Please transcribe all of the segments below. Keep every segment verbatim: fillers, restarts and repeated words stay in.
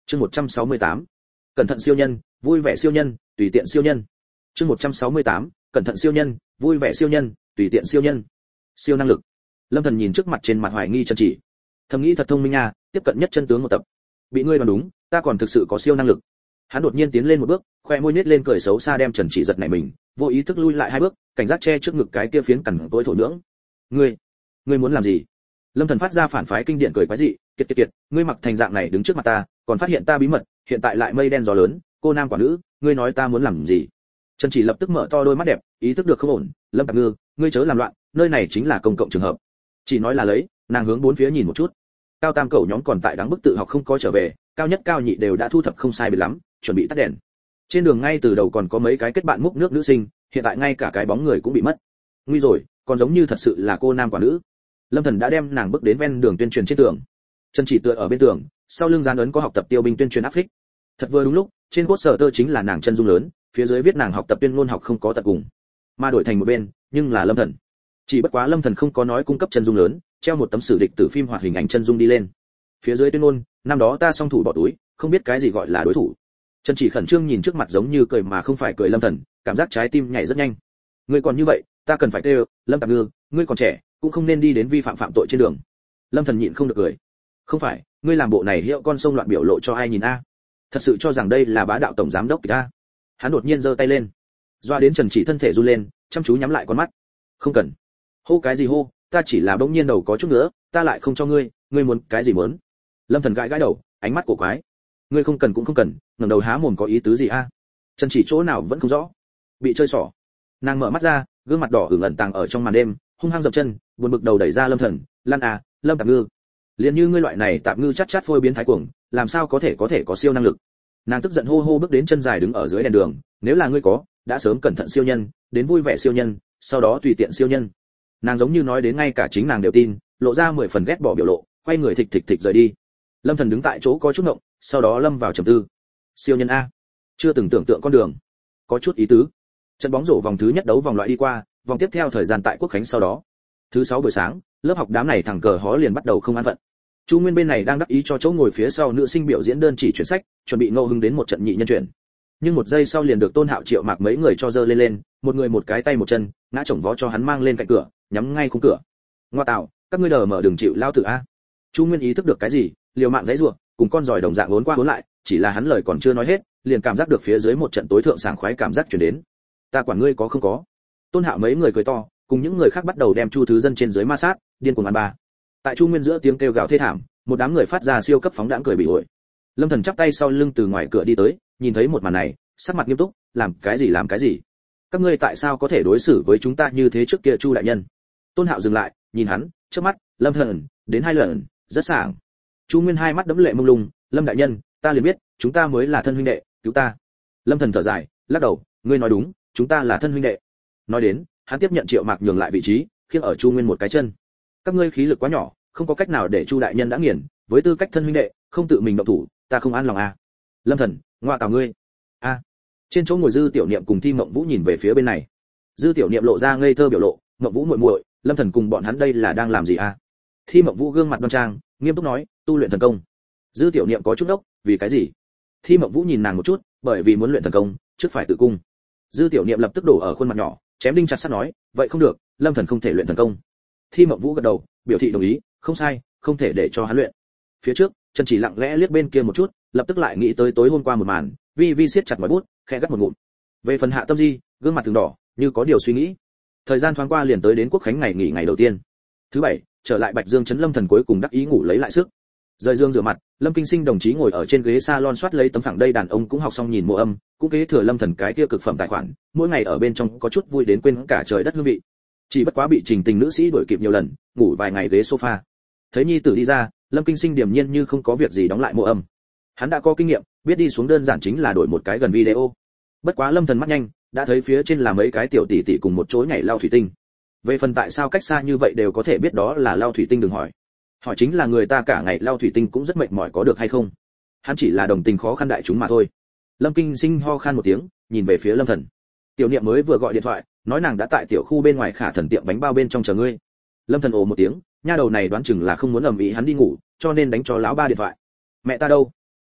Chương một trăm sáu mươi tám. Cẩn thận siêu nhân, vui vẻ siêu nhân, tùy tiện siêu nhân. Chương một trăm sáu mươi tám. Cẩn thận siêu nhân, vui vẻ siêu nhân, tùy tiện siêu nhân. Siêu năng lực. Lâm Thần nhìn trước mặt trên mặt hoài nghi Trần Chỉ. Thầm nghĩ thật thông minh nha, tiếp cận nhất chân tướng một tập. Bị ngươi đoán đúng, ta còn thực sự có siêu năng lực. Hắn đột nhiên tiến lên một bước, khoe môi nhếch lên cười xấu xa đem Trần Chỉ giật nảy mình, vô ý thức lui lại hai bước, cảnh giác che trước ngực cái kia phiến cằn tối thổ nhưỡng. Ngươi, ngươi muốn làm gì? Lâm Thần phát ra phản phái kinh điển cười quái dị, kiệt kiệt kiệt, ngươi mặc thành dạng này đứng trước mặt ta, còn phát hiện ta bí mật, hiện tại lại mây đen gió lớn, cô nam quả nữ, ngươi nói ta muốn làm gì? Trần Chỉ lập tức mở to đôi mắt đẹp, ý thức được không ổn, Lâm Tạp Ngư, ngươi chớ làm loạn, nơi này chính là công cộng trường hợp. Chỉ nói là lấy, nàng hướng bốn phía nhìn một chút. Cao tam cậu nhóm còn tại đáng bức tự học không có trở về, cao nhất cao nhị đều đã thu thập không sai biệt lắm, chuẩn bị tắt đèn. Trên đường ngay từ đầu còn có mấy cái kết bạn múc nước nữ sinh, hiện tại ngay cả cái bóng người cũng bị mất. Nguy rồi, còn giống như thật sự là cô nam quả nữ. Lâm Thần đã đem nàng bước đến ven đường tuyên truyền trên tường. Trần Chỉ tựa ở bên tường, sau lưng dán ấn có học tập tiêu binh tuyên truyền áp phích. Thật vừa đúng lúc, trên poster chính là nàng chân dung lớn, phía dưới viết nàng học tập tuyên ngôn học không có tận cùng. Mà đổi thành một bên, nhưng là Lâm Thần. Chỉ bất quá Lâm Thần không có nói cung cấp chân dung lớn, treo một tấm sử địch tử phim hoạt hình ảnh chân dung đi lên. Phía dưới tuyên ngôn, năm đó ta song thủ bỏ túi, không biết cái gì gọi là đối thủ. Trần Chỉ khẩn trương nhìn trước mặt giống như cười mà không phải cười Lâm Thần, cảm giác trái tim nhảy rất nhanh. Ngươi còn như vậy, ta cần phải kêu, Lâm Tạp Ngư, ngươi còn trẻ, cũng không nên đi đến vi phạm phạm tội trên đường. Lâm Thần nhịn không được cười. Không phải, ngươi làm bộ này hiệu con sông loạn biểu lộ cho ai nhìn a? Thật sự cho rằng đây là bá đạo tổng giám đốc kìa a? Hắn đột nhiên giơ tay lên, doa đến Trần Chỉ thân thể run lên, chăm chú nhắm lại con mắt. Không cần. Hô cái gì hô, ta chỉ là bỗng nhiên đầu có chút nữa, ta lại không cho ngươi, ngươi muốn cái gì muốn? Lâm Thần gãi gãi đầu, ánh mắt cổ quái. Ngươi không cần cũng không cần, ngẩng đầu há mồm có ý tứ gì a? Trần Chỉ chỗ nào vẫn không rõ. Bị chơi xỏ. Nàng mở mắt ra, gương mặt đỏ ửng ẩn tàng ở trong màn đêm, hung hăng dậm chân, buồn bực đầu đẩy ra Lâm Thần, "Lan à, Lâm Tạp Ngư, liền như ngươi loại này tạp ngư chát chát phôi biến thái cuồng, làm sao có thể có thể có siêu năng lực?" Nàng tức giận hô hô bước đến chân dài đứng ở dưới đèn đường, "Nếu là ngươi có, đã sớm cẩn thận siêu nhân, đến vui vẻ siêu nhân, sau đó tùy tiện siêu nhân." Nàng giống như nói đến ngay cả chính nàng đều tin, lộ ra mười phần ghét bỏ biểu lộ, quay người thịch thịch thịch rời đi. Lâm Thần đứng tại chỗ có chút ngộng, sau đó lâm vào trầm tư. Siêu nhân a, chưa từng tưởng tượng con đường, có chút ý tứ. Trận bóng rổ vòng thứ nhất đấu vòng loại đi qua, vòng tiếp theo thời gian tại Quốc khánh sau đó. Thứ sáu buổi sáng, lớp học đám này thằng cờ hó liền bắt đầu không an phận. Chu Nguyên bên này đang đắc ý cho chỗ ngồi phía sau nữ sinh biểu diễn đơn chỉ chuyển sách, chuẩn bị ngẫu hứng đến một trận nhị nhân chuyển. Nhưng một giây sau liền được Tôn Hạo Triệu Mạc mấy người cho dơ lên lên, một người một cái tay một chân, ngã chồng vó cho hắn mang lên cạnh cửa, nhắm ngay khung cửa. Ngoa tạo, các ngươi đờ mở đừng chịu lao tử a. Chu Nguyên ý thức được cái gì, liều mạng giãy giụa, cùng con giòi đồng dạng uốn qua uốn lại, chỉ là hắn lời còn chưa nói hết, liền cảm giác được phía dưới một trận tối thượng sảng khoái cảm giác truyền đến. Ta quản ngươi có không có. Tôn Hạo mấy người cười to, cùng những người khác bắt đầu đem Chu Thứ Dân trên dưới ma sát, điên cuồng ăn ba. Tại Chu Nguyên giữa tiếng kêu gào thê thảm, một đám người phát ra siêu cấp phóng đãng cười bị ổi. Lâm Thần chắp tay sau lưng từ ngoài cửa đi tới, nhìn thấy một màn này, sắc mặt nghiêm túc, làm cái gì làm cái gì? Các ngươi tại sao có thể đối xử với chúng ta như thế trước kia Chu đại nhân? Tôn Hạo dừng lại, nhìn hắn, trước mắt, Lâm Thần, đến hai lần, rất sảng. Chu Nguyên hai mắt đẫm lệ mông lung, Lâm đại nhân, ta liền biết, chúng ta mới là thân huynh đệ, cứu ta. Lâm Thần thở dài, lắc đầu, ngươi nói đúng, chúng ta là thân huynh đệ. Nói đến, hắn tiếp nhận Triệu Mạc nhường lại vị trí, khiêng ở Chu Nguyên một cái chân. Các ngươi khí lực quá nhỏ, không có cách nào để Chu đại nhân đã nghiền, với tư cách thân huynh đệ, không tự mình động thủ, ta không an lòng à. Lâm Thần, ngoa tào ngươi. A. À. Trên chỗ ngồi Dư Tiểu Niệm cùng Thi Mộng Vũ nhìn về phía bên này. Dư Tiểu Niệm lộ ra ngây thơ biểu lộ, Mộng Vũ muội muội, Lâm Thần cùng bọn hắn đây là đang làm gì a? À? Thi Mộng Vũ gương mặt đoan trang, nghiêm túc nói, tu luyện thần công. Dư Tiểu Niệm có chút ốc, vì cái gì? Thi Mộng Vũ nhìn nàng một chút, bởi vì muốn luyện thần công, trước phải tự cung. Dư Tiểu Niệm lập tức đổ ở khuôn mặt nhỏ, chém đinh chặt sắt nói, vậy không được, Lâm Thần không thể luyện thần công. Thi Mộng Vũ gật đầu, biểu thị đồng ý, không sai, không thể để cho hắn luyện. Phía trước, Trần Chỉ lặng lẽ liếc bên kia một chút, lập tức lại nghĩ tới tối hôm qua một màn, vi vi siết chặt mỏi bút, khẽ gắt một ngụm. Về phần Hạ Tâm Di, gương mặt từng đỏ, như có điều suy nghĩ. Thời gian thoáng qua liền tới đến Quốc khánh ngày nghỉ ngày đầu tiên. Thứ bảy, trở lại Bạch Dương trấn, Lâm Thần cuối cùng đắc ý ngủ lấy lại sức. Rời giường rửa mặt, Lâm Kinh Sinh đồng chí ngồi ở trên ghế salon soát lấy tấm phẳng, đây đàn ông cũng học xong nhìn mùa âm, cũng kế thừa Lâm Thần cái kia cực phẩm tài khoản, mỗi ngày ở bên trong có chút vui đến quên cả trời đất hương vị. Chỉ bất quá bị Trình Tình nữ sĩ đuổi kịp nhiều lần, ngủ vài ngày ghế sofa. Thấy nhi tử đi ra, Lâm Kinh Sinh điềm nhiên như không có việc gì đóng lại mùa âm. Hắn đã có kinh nghiệm, biết đi xuống đơn giản chính là đổi một cái gần video. Bất quá Lâm Thần mắt nhanh, đã thấy phía trên là mấy cái tiểu tỷ tỷ cùng một chỗ nhảy lao thủy tinh. Về phần tại sao cách xa như vậy đều có thể biết đó là lao thủy tinh đừng hỏi. Hỏi chính là người ta cả ngày lao thủy tinh cũng rất mệt mỏi có được hay không. Hắn chỉ là đồng tình khó khăn đại chúng mà thôi. Lâm Kinh Sinh ho khan một tiếng, nhìn về phía Lâm Thần. Tiểu Niệm mới vừa gọi điện thoại, nói nàng đã tại tiểu khu bên ngoài Khả Thần tiệm bánh bao bên trong chờ ngươi. Lâm Thần ồ một tiếng, nha đầu này đoán chừng là không muốn ầm ĩ hắn đi ngủ, cho nên đánh cho lão ba điện thoại. Mẹ ta đâu?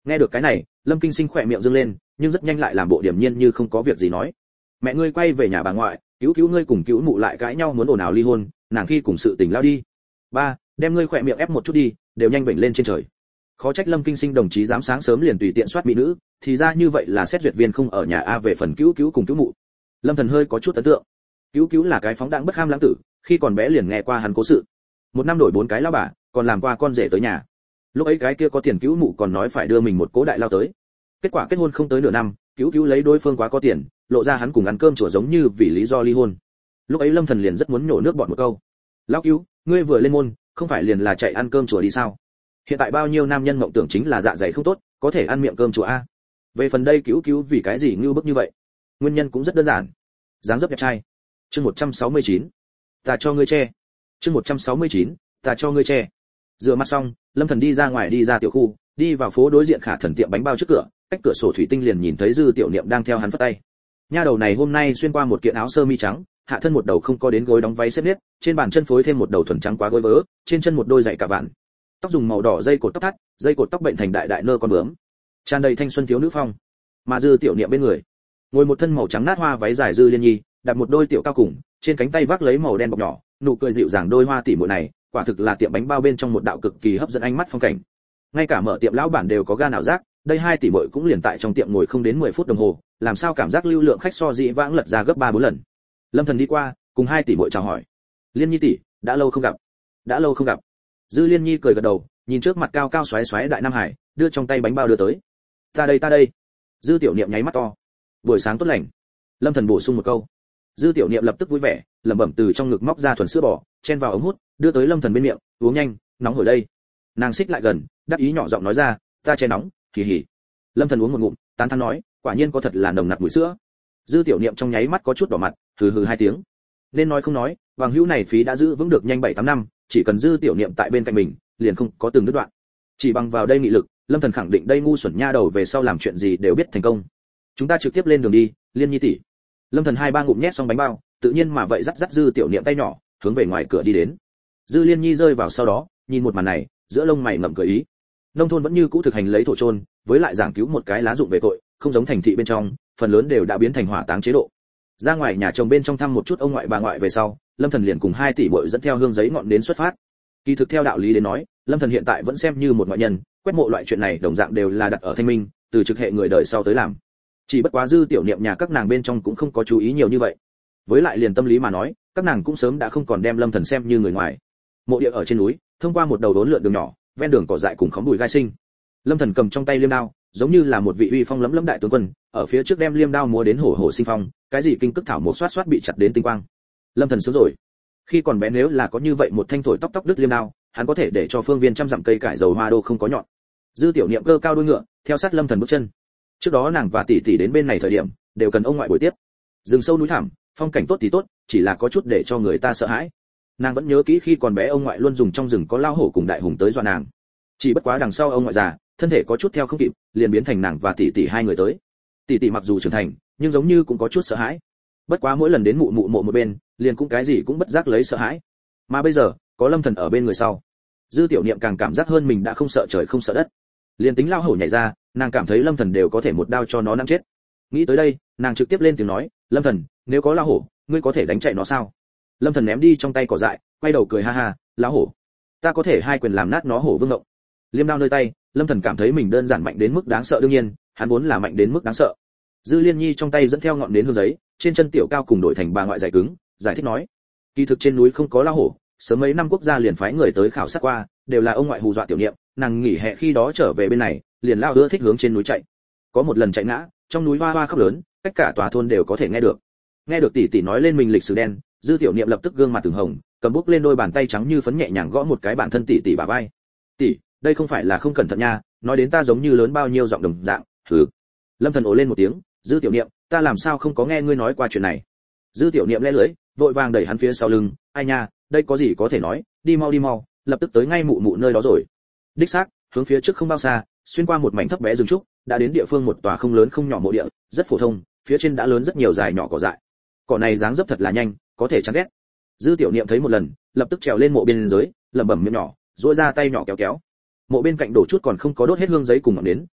Nghe được cái này, Lâm Kinh Sinh khỏe miệng dương lên, nhưng rất nhanh lại làm bộ điềm nhiên như không có việc gì nói. Mẹ ngươi quay về nhà bà ngoại, cứu cứu ngươi cùng cứu mụ lại cãi nhau muốn ồn ào ly hôn, nàng khi cùng sự tình lao đi. Ba, đem ngươi khỏe miệng ép một chút đi, đều nhanh bệnh lên trên trời. Khó trách Lâm Kinh Sinh đồng chí dám sáng sớm liền tùy tiện soát mỹ nữ, thì ra như vậy là xét duyệt viên không ở nhà a. Về phần cứu cứu cùng cứu mụ, Lâm Thần hơi có chút ấn tượng. Cứu cứu là cái phóng đãng bất kham lãng tử, khi còn bé liền nghe qua hắn cố sự. Một năm đổi bốn cái lão bà, còn làm qua con rể tới nhà. Lúc ấy cái kia có tiền cứu mụ còn nói phải đưa mình một cố đại lao tới. Kết quả kết hôn không tới nửa năm, cứu cứu lấy đối phương quá có tiền, lộ ra hắn cùng ăn cơm chùa giống như vì lý do ly hôn. Lúc ấy Lâm Thần liền rất muốn nhổ nước bọt một câu. Lão cứu, ngươi vừa lên môn, không phải liền là chạy ăn cơm chùa đi sao? Hiện tại bao nhiêu nam nhân mộng tưởng chính là dạ dày không tốt, có thể ăn miệng cơm chùa a. Về phần đây cứu cứu vì cái gì ngưu bức như vậy? Nguyên nhân cũng rất đơn giản. Dáng dấp đẹp trai. Chương một trăm sáu mươi chín. Ta cho ngươi che. Chương một trăm sáu mươi chín. Ta cho ngươi che. Rửa mặt xong, Lâm Thần đi ra ngoài đi ra tiểu khu, đi vào phố đối diện Khả Thần tiệm bánh bao trước cửa, cách cửa sổ thủy tinh liền nhìn thấy Dư Tiểu Niệm đang theo hắn phất tay. Nha đầu này hôm nay xuyên qua một kiện áo sơ mi trắng, hạ thân một đầu không có đến gối đóng váy xếp nếp, trên bàn chân phối thêm một đầu thuần trắng quá gối vớ, trên chân một đôi giày cả vạn. Tóc dùng màu đỏ dây cột tóc thắt, dây cột tóc bệnh thành đại đại nơ con bướm. Tràn đầy thanh xuân thiếu nữ phong. Mà Dư Tiểu Niệm bên người, ngồi một thân màu trắng nát hoa váy dài Dư Liên Nhi, đặt một đôi tiểu cao cùng, trên cánh tay vác lấy màu đen bọc nhỏ, nụ cười dịu dàng đôi hoa tỉ muội này, quả thực là tiệm bánh bao bên trong một đạo cực kỳ hấp dẫn ánh mắt phong cảnh. Ngay cả mở tiệm lão bản đều có gan ảo giác, đây hai tỷ muội cũng liền tại trong tiệm ngồi không đến mười phút đồng hồ, làm sao cảm giác lưu lượng khách so dĩ vãng lật ra gấp ba bốn lần. Lâm Thần đi qua, cùng hai tỷ muội chào hỏi. Liên Nhi tỷ, đã lâu không gặp. Đã lâu không gặp. Dư Liên Nhi cười gật đầu, nhìn trước mặt cao cao xoáy xoáy đại nam hải, đưa trong tay bánh bao đưa tới. Ta đây ta đây. Dư Tiểu Niệm nháy mắt to. Buổi sáng tốt lành. Lâm Thần bổ sung một câu. Dư Tiểu Niệm lập tức vui vẻ, lẩm bẩm từ trong ngực móc ra thuần sữa bò, chen vào ống hút, đưa tới Lâm Thần bên miệng, uống nhanh, nóng hổi đây. Nàng xích lại gần, đáp ý nhỏ giọng nói ra, ta che nóng, kỳ hỉ. Lâm Thần uống một ngụm, tán thán nói, quả nhiên có thật là nồng nặc mùi sữa. Dư Tiểu Niệm trong nháy mắt có chút đỏ mặt, hừ hừ hai tiếng. Nên nói không nói, vàng hữu này phí đã giữ vững được nhanh bảy tám năm, chỉ cần Dư Tiểu Niệm tại bên cạnh mình, liền không có từng đứt đoạn. Chỉ bằng vào đây nghị lực, Lâm Thần khẳng định đây ngu xuẩn nha đầu về sau làm chuyện gì đều biết thành công. Chúng ta trực tiếp lên đường đi, Liên Nhi tỷ. Lâm Thần hai ba ngụm nhét xong bánh bao, tự nhiên mà vậy dắt dắt Dư Tiểu Niệm tay nhỏ, hướng về ngoài cửa đi đến. Dư Liên Nhi rơi vào sau đó, nhìn một màn này, giữa lông mày ngậm cười ý. Nông thôn vẫn như cũ thực hành lấy thổ chôn, với lại giảng cứu một cái lá dụng về tội, không giống thành thị bên trong, phần lớn đều đã biến thành hỏa táng chế độ. Ra ngoài nhà chồng bên trong thăm một chút ông ngoại bà ngoại về sau, Lâm Thần liền cùng hai tỷ muội dẫn theo hương giấy ngọn đến xuất phát. Kỳ thực theo đạo lý đến nói, Lâm Thần hiện tại vẫn xem như một ngoại nhân, quét mộ loại chuyện này đồng dạng đều là đặt ở thanh minh, từ trực hệ người đời sau tới làm. Chỉ bất quá Dư Tiểu Niệm nhà các nàng bên trong cũng không có chú ý nhiều như vậy. Với lại liền tâm lý mà nói, các nàng cũng sớm đã không còn đem Lâm Thần xem như người ngoài. Mộ địa ở trên núi, thông qua một đầu đốn lượn đường nhỏ, ven đường cỏ dại cùng khóm bụi gai sinh. Lâm Thần cầm trong tay liêm đao, giống như là một vị uy phong lẫm lẫm đại tướng quân, ở phía trước đem liêm đao múa đến hổ hổ sinh phong, cái gì kinh cức thảo một xoát xoát bị chặt đến tinh quang. Lâm Thần sướng rồi. Khi còn bé nếu là có như vậy một thanh thổi tóc tóc đứt liêm đao, hắn có thể để cho phương viên trăm dặm cây cải dầu hoa đô không có nhọn. Dư Tiểu Niệm cơ cao đuôi ngựa, theo sát Lâm Thần bước chân. Trước đó nàng và tỷ tỷ đến bên này thời điểm, đều cần ông ngoại buổi tiếp. Rừng sâu núi thẳm, phong cảnh tốt thì tốt, chỉ là có chút để cho người ta sợ hãi. Nàng vẫn nhớ kỹ khi còn bé ông ngoại luôn dùng trong rừng có lao hổ cùng đại hùng tới dọa nàng. Chỉ bất quá đằng sau ông ngoại già, thân thể có chút theo không kịp, liền biến thành nàng và tỷ tỷ hai người tới. Tỷ tỷ mặc dù trưởng thành, nhưng giống như cũng có chút sợ hãi. Bất quá mỗi lần đến mụ mụ mộ một bên, liền cũng cái gì cũng bất giác lấy sợ hãi. Mà bây giờ, có Lâm Thần ở bên người sau, Dư Tiểu Niệm càng cảm giác hơn mình đã không sợ trời không sợ đất. Liền tính lao hổ nhảy ra, nàng cảm thấy Lâm Thần đều có thể một đao cho nó nắm chết. Nghĩ tới đây, nàng trực tiếp lên tiếng nói, Lâm Thần, nếu có lao hổ, ngươi có thể đánh chạy nó sao? Lâm Thần ném đi trong tay cỏ dại, quay đầu cười ha ha, lão hổ, ta có thể hai quyền làm nát nó hổ vương ngộng. Liêm đao nơi tay, Lâm Thần cảm thấy mình đơn giản mạnh đến mức đáng sợ, đương nhiên, hắn vốn là mạnh đến mức đáng sợ. Dư Liên Nhi trong tay dẫn theo ngọn nến hương giấy, trên chân tiểu cao cùng đổi thành bà ngoại dày cứng, giải thích nói, kỳ thực trên núi không có lao hổ, sớm mấy năm quốc gia liền phái người tới khảo sát qua, đều là ông ngoại hù dọa Tiểu Niệm, nàng nghỉ hè khi đó trở về bên này, liền lao ưa thích hướng trên núi chạy. Có một lần chạy ngã, trong núi hoa hoa khóc lớn, cách cả tòa thôn đều có thể nghe được. Nghe được tỷ tỷ nói lên mình lịch sử đen, Dư Tiểu Niệm lập tức gương mặt từng hồng, cầm bút lên đôi bàn tay trắng như phấn nhẹ nhàng gõ một cái bản thân tỷ tỷ bả vai. Tỷ, đây không phải là không cẩn thận nha, nói đến ta giống như lớn bao nhiêu giọng đồng dạng. Hừ. Lâm Thần ồ lên một tiếng, Dư Tiểu Niệm, ta làm sao không có nghe ngươi nói qua chuyện này? Dư Tiểu Niệm lẽ lưỡi, vội vàng đẩy hắn phía sau lưng, ai nha, đây có gì có thể nói, đi mau đi mau, lập tức tới ngay mụ mụ nơi đó rồi. Đích xác, hướng phía trước không bao xa, xuyên qua một mảnh thấp bé rừng trúc, đã đến địa phương một tòa không lớn không nhỏ mộ địa, rất phổ thông, phía trên đã lớn rất nhiều dài nhỏ cỏ dại. Cỏ này dáng dấp thật là nhanh, có thể chán ghét. Dư Tiểu Niệm thấy một lần, lập tức trèo lên mộ bên dưới, lẩm bẩm miệng nhỏ, duỗi ra tay nhỏ kéo kéo. Mộ bên cạnh đổ chút còn không có đốt hết hương giấy cùng ngọn nến,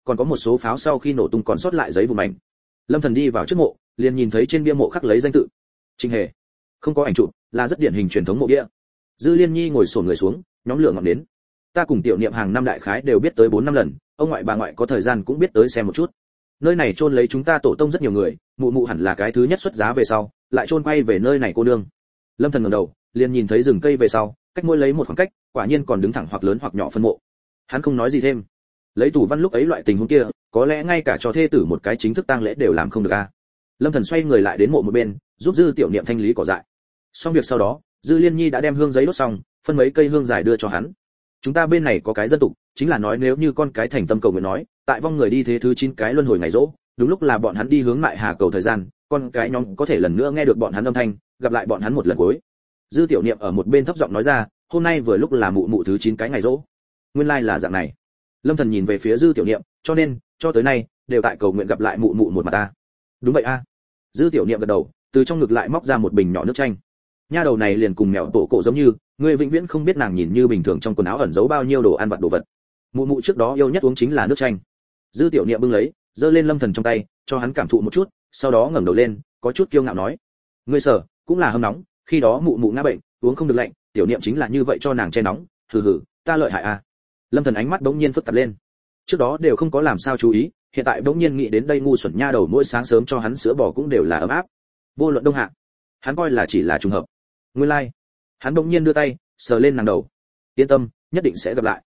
còn có một số pháo sau khi nổ tung còn sót lại giấy vụn mảnh. Lâm Thần đi vào trước mộ, liền nhìn thấy trên bia mộ khắc lấy danh tự. Trịnh Hề. Không có ảnh chụp, là rất điển hình truyền thống mộ bia. Dư Liên Nhi ngồi xổm người xuống, nhóm lửa ngọn đến. Ta cùng Tiểu Niệm hàng năm đại khái đều biết tới bốn năm lần, ông ngoại bà ngoại có thời gian cũng biết tới xem một chút. Nơi này chôn lấy chúng ta tổ tông rất nhiều người, mụ mụ hẳn là cái thứ nhất xuất giá về sau, lại chôn quay về nơi này cô nương. Lâm Thần ngẩng đầu, liền nhìn thấy rừng cây về sau, cách mỗi lấy một khoảng cách, quả nhiên còn đứng thẳng hoặc lớn hoặc nhỏ phân mộ. Hắn không nói gì thêm. Lấy Tù Văn lúc ấy loại tình huống kia, có lẽ ngay cả cho thê tử một cái chính thức tang lễ đều làm không được a. Lâm Thần xoay người lại đến mộ một bên, giúp Dư Tiểu Niệm thanh lý cỏ dại. Xong việc sau đó, Dư Liên Nhi đã đem hương giấy đốt xong, phân mấy cây hương dài đưa cho hắn. Chúng ta bên này có cái dân tục, chính là nói nếu như con cái thành tâm cầu nguyện nói, tại vong người đi thế thứ chín cái luân hồi ngày rỗ, đúng lúc là bọn hắn đi hướng Mại Hà cầu thời gian, con cái nhóm có thể lần nữa nghe được bọn hắn âm thanh, gặp lại bọn hắn một lần cuối. Dư Tiểu Niệm ở một bên thấp giọng nói ra, hôm nay vừa lúc là mụ mụ thứ chín cái ngày rỗ. Nguyên lai like là dạng này. Lâm Thần nhìn về phía Dư Tiểu Niệm, cho nên, cho tới nay, đều tại cầu nguyện gặp lại mụ mụ một mặt ta. Đúng vậy a. Dư Tiểu Niệm gật đầu, từ trong ngực lại móc ra một bình nhỏ nước chanh. Nha đầu này liền cùng mèo tổ cổ giống như, người vĩnh viễn không biết nàng nhìn như bình thường trong quần áo ẩn giấu bao nhiêu đồ ăn vặt đồ vật. Mụ mụ trước đó yêu nhất uống chính là nước chanh. Dư Tiểu Niệm bưng lấy, giơ lên Lâm Thần trong tay, cho hắn cảm thụ một chút, sau đó ngẩng đầu lên, có chút kiêu ngạo nói: "Ngươi sợ, cũng là hâm nóng, khi đó mụ mụ ngã bệnh, uống không được lạnh, Tiểu Niệm chính là như vậy cho nàng che nóng, hừ hừ, ta lợi hại à?" Lâm Thần ánh mắt bỗng nhiên phức tạp lên. Trước đó đều không có làm sao chú ý, hiện tại bỗng nhiên nghĩ đến đây ngu xuẩn nha đầu mỗi sáng sớm cho hắn sữa bò cũng đều là ấm áp. Vô luận đông hạ, hắn coi là chỉ là trùng hợp. Nguyên lai, like. Hắn bỗng nhiên đưa tay, sờ lên nàng đầu. Yên tâm, nhất định sẽ gặp lại.